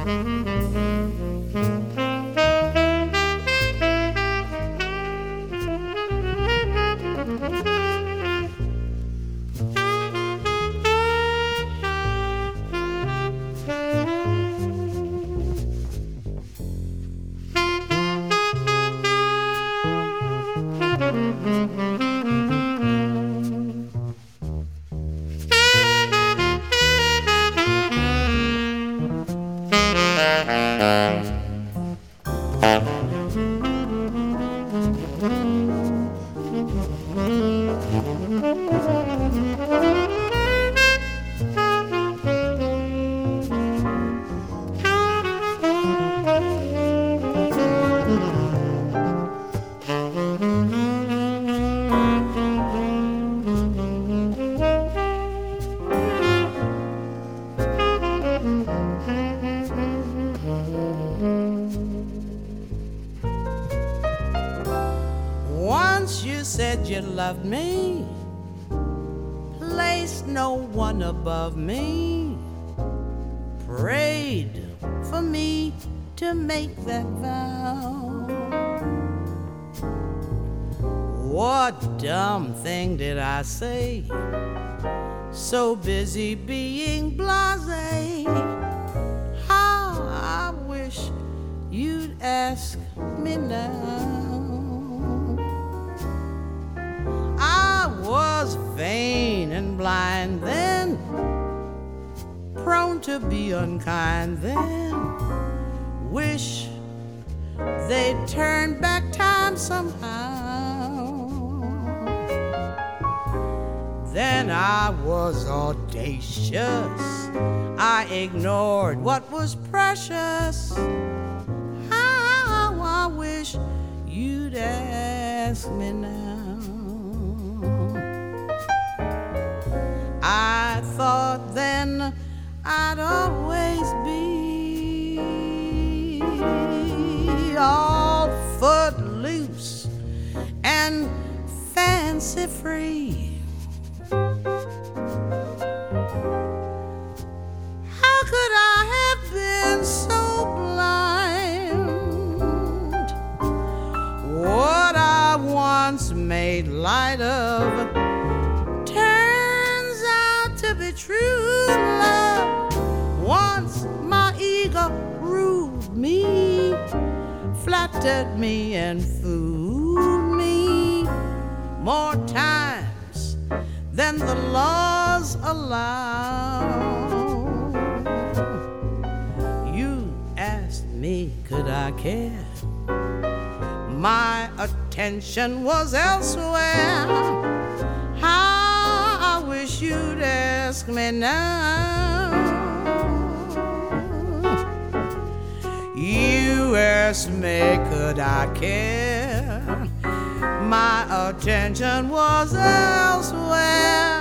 Once you said you loved me, placed no one above me, prayed for me to make that vow. What dumb thing did I say? So busy being blasé. How I wish you'd ask me now. I was vain and blind then, prone to be unkind then. Wish they'd turn back time somehow. Then I was audacious, I ignored what was precious. How I wish you'd ask me now. I thought then I'd always be all footloose and fancy free. How could I have been so blind? What I once made light of turns out to be true love. Once my ego ruled me, flattered me and fooled me more times than the laws allow. You asked me, could I care? My attention was elsewhere. How I wish you'd ask me now. You asked me, could I care? My attention was elsewhere.